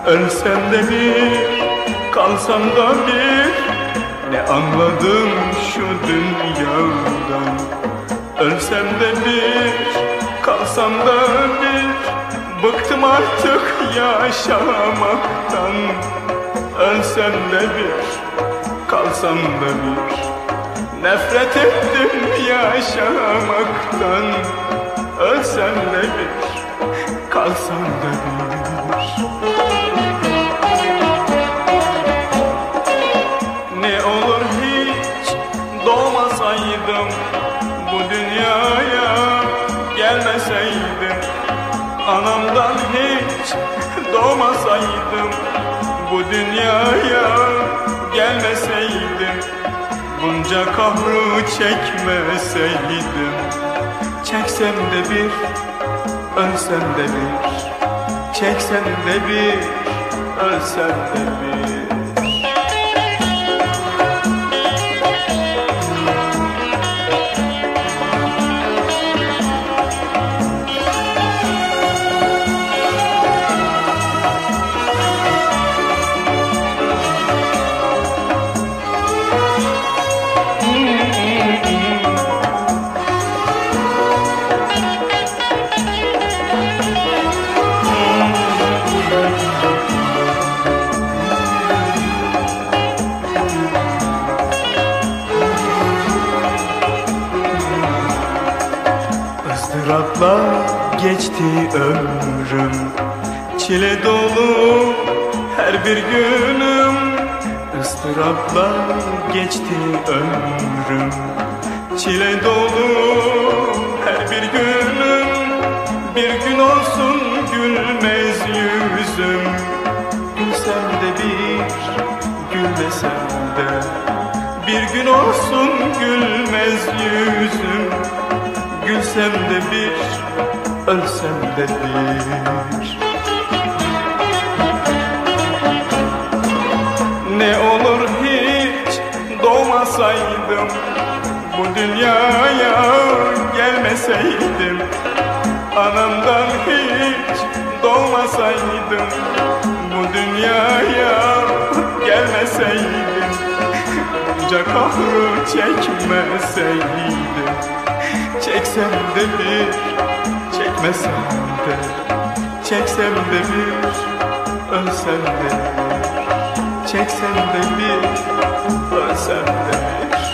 Ölsem de bir, kalsam da bir, ne anladım şu dünyadan. Ölsem de bir, kalsam da bir, bıktım artık yaşamaktan. Ölsem de bir, kalsam da bir, nefret ettim yaşamaktan. Ölsem de bir, kalsam da bir. Ne olur hiç doğmasaydım, bu dünyaya gelmeseydim. Anamdan hiç doğmasaydım, bu dünyaya gelmeseydim. Bunca kahrı çekmeseydim. Çeksem de bir, ölsem de bir, çeksem de bir, ölsem de bir. Izdırapla geçti ömrüm, çile dolu her bir günüm. Izdırapla geçti ömrüm, çile dolu her bir günüm. Bir gün olsun gülmez yüzüm, gülsem de bir, gülmesem de. Bir gün olsun gülmez yüzüm, gülsem de bir, ölsem de bir. Ne olur hiç doğmasaydım, bu dünyaya gelmeseydim. Anamdan hiç doğmasaydım, bu dünyaya gelmeseydim. Bunca kahrı çekmeseydim. Çeksem de bir, çekmesem de, çeksem de bir, ölsem de bir, çeksem de bir, ölsem de bir.